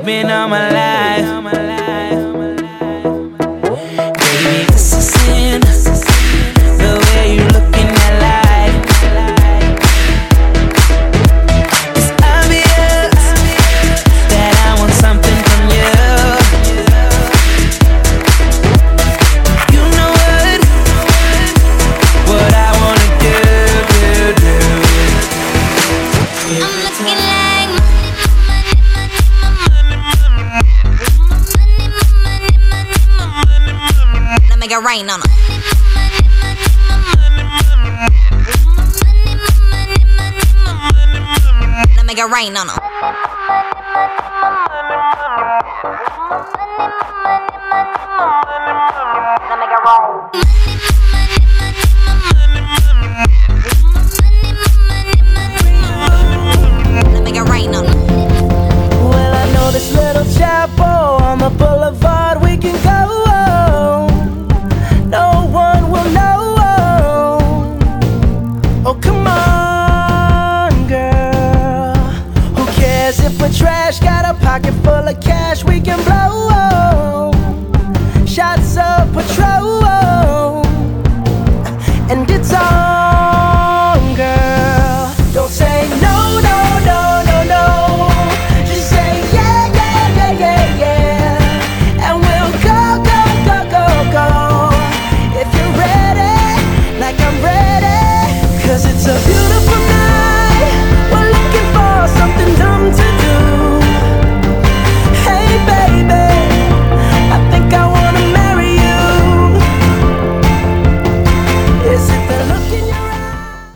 been all my life. Baby, this is sin, the way you look in that light. It's obvious that I want something from you. You know what I wanna do. I'm looking like now make it rain on 'em. Now make it rain on 'em. Now make it rain. Now make it rain on 'em. Well, I know this little chapel on the boulevard we can go. No one will know. Oh, come on, girl. Who cares if we're trash? Got a pocket full of cash we can blow. Shots of Patrol, and it's on.